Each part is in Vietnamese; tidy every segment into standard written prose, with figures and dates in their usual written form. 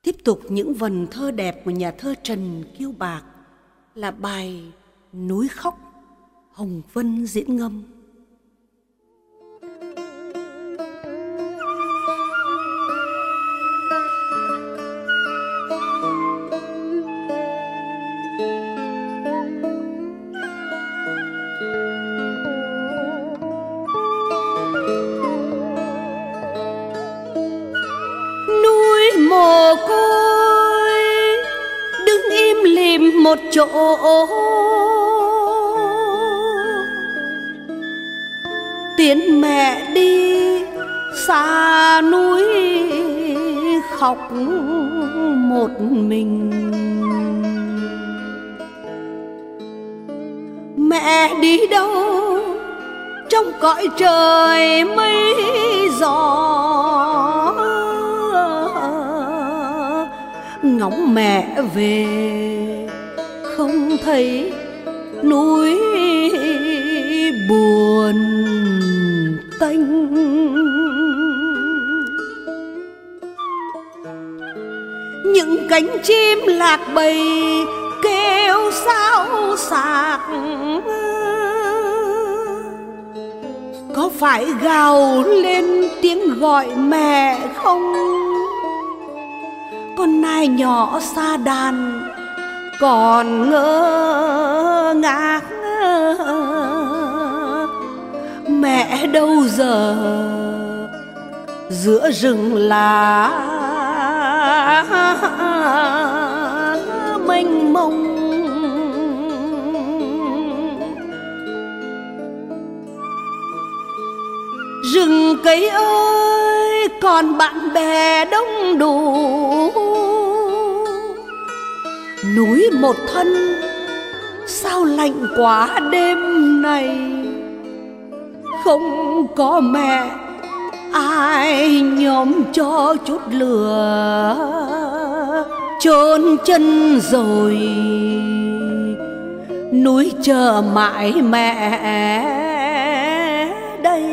Tiếp tục những vần thơ đẹp của nhà thơ Trần Kiêu Bạc là bài Núi Khóc, Hồng Vân diễn ngâm. Mồ côi đứng im lìm một chỗ, tiễn mẹ đi xa núi khóc một mình. Mẹ đi đâu trong cõi trời mây gió, ngóng mẹ về không thấy núi buồn tênh. Những cánh chim lạc bầy kêu xao xạc, có phải gào lên tiếng gọi mẹ không? Con nai nhỏ xa đàn còn ngơ ngác, mẹ đâu giờ giữa rừng lá mênh mông. Rừng cây ơi còn bạn bè đông đủ, núi một thân sao lạnh quá đêm này. Không có mẹ ai nhóm cho chút lửa, chôn chân rồi núi chờ mãi mẹ đây.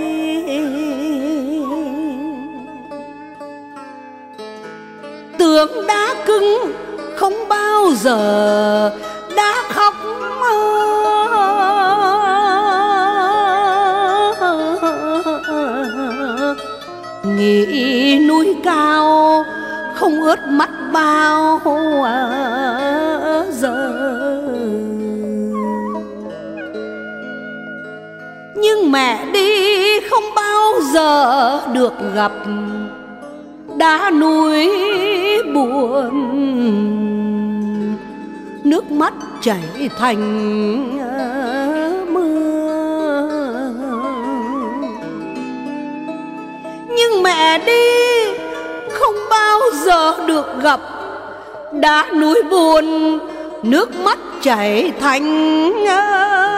Tượng đá cứng không bao giờ đã khóc, nghĩ núi cao không ướt mắt bao giờ. Nhưng mẹ đi không bao giờ được gặp, đá núi buồn nước mắt chảy thành mưa. Nhưng mẹ đi không bao giờ được gặp, đá núi buồn nước mắt chảy thành